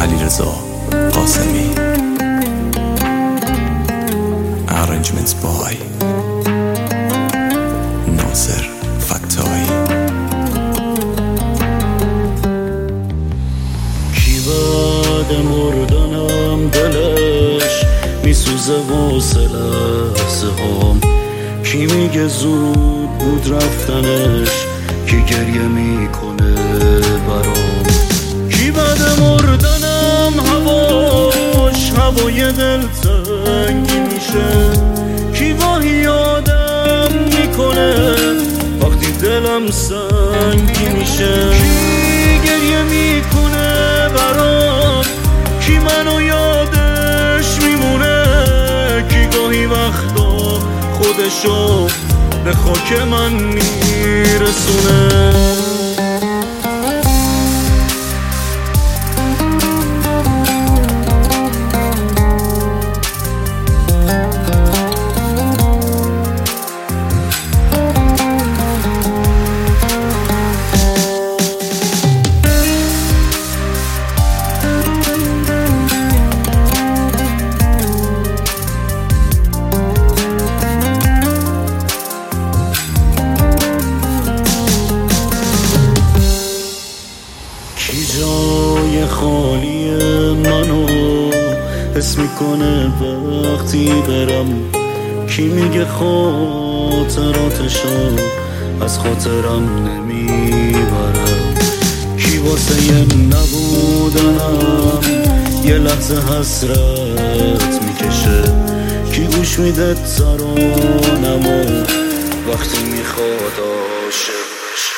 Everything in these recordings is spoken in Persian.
علیرضا قاسمی. Arrangements by ناصر فتایی. کی بعد مردنم دلش میسوزه واسه لحظه هام، کی میگه زود بود رفتنش، کی گریه میکنه برام. کی بعد مردنم هواش هوای دل تنگی میشه، کی واهی یادم میکنه وقتی دلم سنگی میشه. کی گریه میکنه برام، کی منو یادش میمونه، کی گاهی وقتا خودشو به خاک من میرسونه. کی جای خالی منو حس میکنه وقتی برم، کی میگه خاطراتشو از خاطرم نمیبرم. کی واسه یه نبودنم یه لحظه حسرت میکشه، کی گوش میده ترانمو وقتی میخواد عاشق بشه.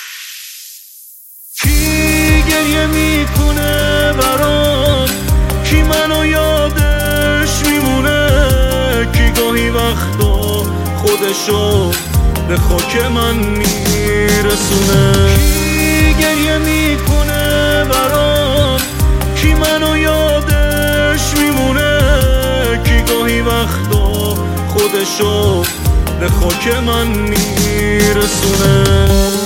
کی گریه میکنه برام، کی منو یادش میمونه، کی گاهی وقتا خودشو به خاک من میرسونه. کی گریه میکنه برام، کی منو یادش میمونه، کی گاهی وقتا خودشو به خاک من میرسونه.